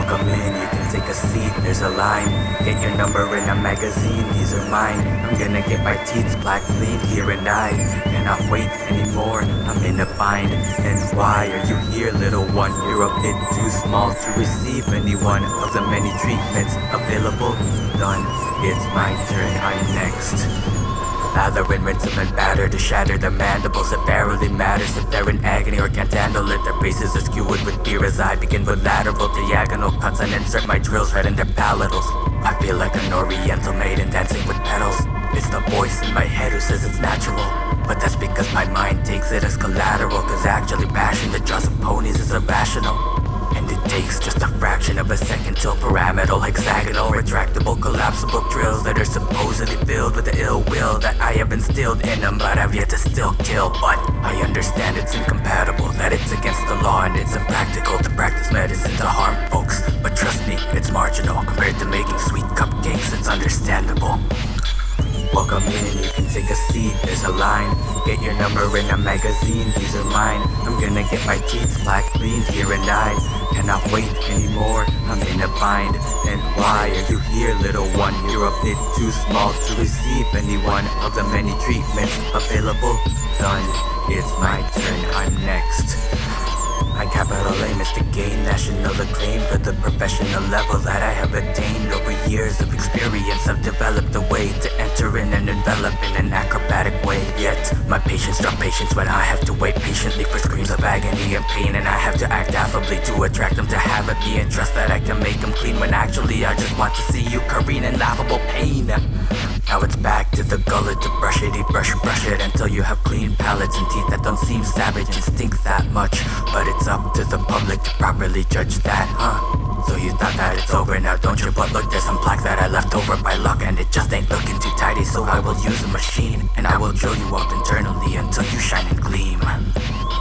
Welcome in, you can take a seat, there's a line. Get your number in a magazine, these are mine. I'm gonna get my teeth black cleaned here and I cannot wait anymore, I'm in a bind. And why are you here, little one? You're a bit too small to receive any one of the many treatments available. Done, it's my turn, I'm next. Lather and rinse them and batter to shatter their mandibles. It barely matters if they're in agony or can't handle it. Their faces are skewered with fear as I begin with lateral diagonal cuts and insert my drills right in their palatals. I feel like an oriental maiden dancing with petals. It's the voice in my head who says it's natural, but that's because my mind takes it as collateral. Cause actually passion that draws of ponies is irrational. And it takes just a fraction of a second till pyramidal, hexagonal, retractable, collapsible drills that are supposedly filled with the ill will that I have instilled in them, but I've yet to still kill. But I understand it's incompatible, that it's against the law and it's impractical to practice medicine to harm folks. But trust me, it's marginal compared to making sweet cupcakes, it's understandable. Welcome in, you can take a seat, there's a line. Get your number in a magazine, these are mine. I'm gonna get my teeth black cleaned here and I cannot wait anymore, I'm in a bind. And why are you here, little one? You're a bit too small to receive any one of the many treatments available. Done, it's my turn, I'm next. My capital aim is to gain national acclaim for the professional level that I have attained. Over years of experience I've developed a way to enter in and envelop in an acrobatic way. Yet my patience drop patience when I have to wait patiently for screams of agony and pain. And I have to act affably to attract them to have it be and trust that I can make them clean, when actually I just want to see you careen in laughable pain. Now it's back to the gullet to brush it, brush it until you have clean palates and teeth that don't seem savage and stink that much. But it's up to the public to properly judge that, huh? So you thought that it's over now, don't you? But look, there's some plaque that I left over by luck, and it just ain't looking too tidy. So I will use a machine and I will drill you up internally until you shine and gleam.